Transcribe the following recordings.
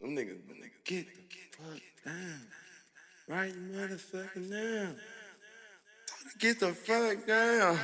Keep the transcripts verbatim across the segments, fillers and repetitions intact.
Them niggas, them niggas, get the fuck down. Right motherfucking now. Get the fuck down.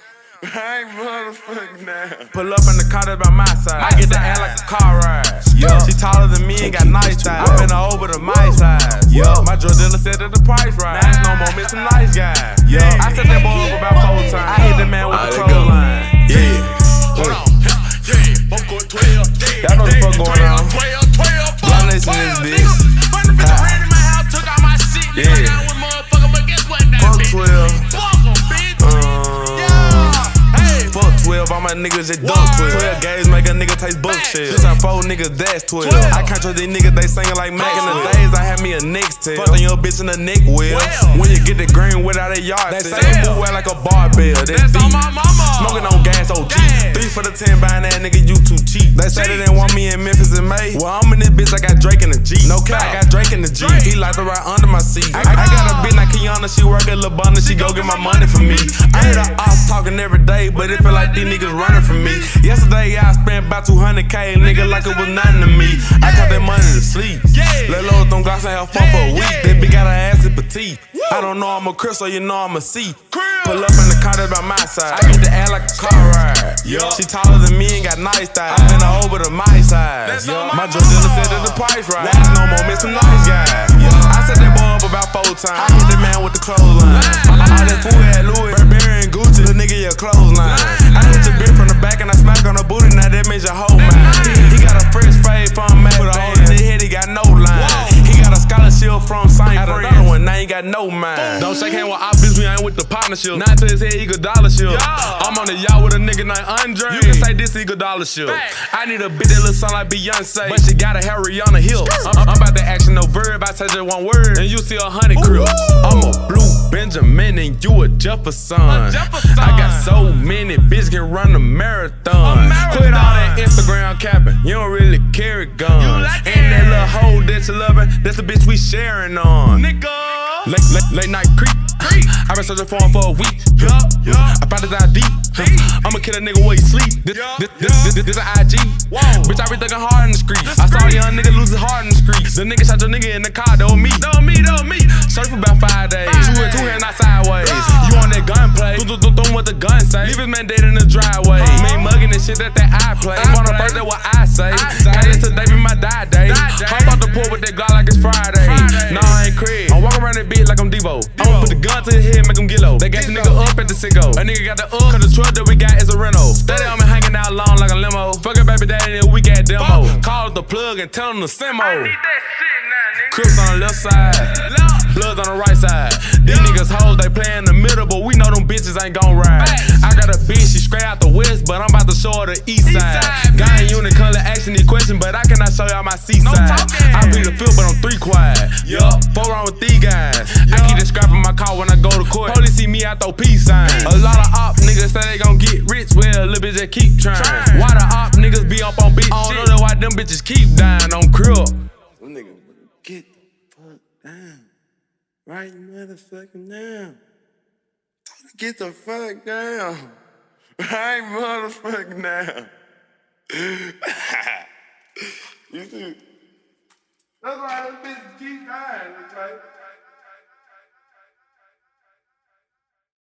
Right motherfucking now. Pull up in the car that's by my side. I get the air like a car ride. Yeah. She taller than me and got nice thighs. I been her over to my size. Yeah. My drug dealer said that the price right. Now it's no more missing nice guys. Yeah. I set that boy up about four times. I hit the man with the clothesline. Yeah. Hold on. Yeah. Fuck with twelve. Y'all know the fuck going on. twelve, twelve, Y'all listen to this bitch. Run the bitch ran in my house, took out my shit. Yeah. Nigga got with motherfucker, but guess what? That Fuck bitch. twelve. Fuck 'em, bitch. Um, Yeah. Hey. Fuck twelve, all my niggas just duck twelve. twelve gauge make a nigga taste buck shit. Since I four niggas, that's twelve. twelve. I can't trust these niggas, they singing like Mac in the Oh. days. I had me a next tail. Fucking your bitch in the neck wheel. Well. When you get the green without a yard, they say Damn. move out like a barbell. That's, That's on deep. my mama. Smoking on gas, O G. Gas. Three for the ten, buying that nigga, you too cheap. They say they didn't want me in Memphis in May. Well, I'm in this bitch, I got Drake in the Jeep. No cap, I got Drake in the Jeep. Drake. He like to ride under my seat. I, I got a bitch like Kiana, she work at LeBron, she go get my money for me. I hear the ops talking every day, but it feel like these niggas running from me. Yesterday, I spent about two hundred K, nigga, like it was nothing to me. I got that money to sleep. Let load them glass and have fun for a week. That bitch got her ass in petite. I don't know I'm a Chris, so you know I'm a C. Pull up in the car that's by my side. I get the air like a car ride. Yeah. She taller than me and got nice thighs. I been her over to my size. Yeah. My drug dealer said that the price right. There's no more missing nice guys. Yeah. I set that boy up about four times. I hit the man with the clothesline. All that food had Louis, Burberry, and Gucci. The nigga your clothesline. I hit your bitch from the back and I smack on her booty. Now that means your whole mind. He got a fresh fade from Mac. Put a hole in his head, he got no line. He got a scholarship from Saint Free. Another one, now he got no mind. Don't shake hand with our bitch, we ain't with the partnership. Nine to his head, equal dollar ship. I'm on the yacht with a nigga named Andre. You can say this equal dollar ship. I need a bitch that look something like Beyonce, but she got a Harry on the hill. I'm, I'm about to action, no verb. I say just one word, and you see a hundred crips. I'm a blue Benjamin, and you a Jefferson. A Jefferson. I got so many bitches can run a marathon. A marathon. Quit all that Instagram capping. You don't really carry guns. You like and it. that little hoe that you loving, that's the bitch we sharing on. Nigga. Late, late, late night creep. Creep. I been searching for him for a week. Yeah, yeah. I found his I D. Hey. I'ma kill a nigga where he sleep. This, Yeah, this, yeah. this, this, this, an I G. Whoa. Bitch, I be thugging hard in the streets. The I saw a streets. young nigga lose his heart in the streets. The nigga shot your nigga in the car, that was me. Don't me, don't me. Search for about five days. Five Two and two days. hands not sideways. Yeah. You on that gunplay. Do, do, do, do what the gun say. Leave his man dead in the driveway. Uh-huh. Me mugging the shit that that I play. I On the play. birthday, what I say. I say. Got into David, my die day. Die day. Hop out the pool with that Glock like it's Friday. Friday. Nah, I ain't Craig. I'm walking around that bitch like I'm Devo. I'ma put the gun to his head, make him get low. They got the nigga up at the sicko. A nigga got the up, cause the truck that we got is a rental. Steady on me hanging out long like a limo. Fuck a baby daddy in a week at demo. Fuck. Call the plug and tell him to simo. I need that shit now, nigga. Crips on the left side, Bloods on the right side. These niggas hoes, they play in the middle, but we know them bitches ain't gon' ride. Facts. I got a bitch, she straight out the west, but I'm about to show her the east side. side, Guy in bitch. unit color asking these questions, but I cannot show y'all my C No side. talking. I be the field, but I'm three quiet. Yup, four round with these guys. I keep the scrap in my car when I go to court. Police see me, I throw peace signs. A lot of op niggas say they gon' get rich, well, little bitch just keep trying. Trying. Why the op niggas be up on bitch I don't know that why them bitches keep dying on crib. Them niggas, get the fuck down. Right motherfucking now. Get the fuck down. Right motherfucking now. You see? That's why them bitches keep dying. It's like.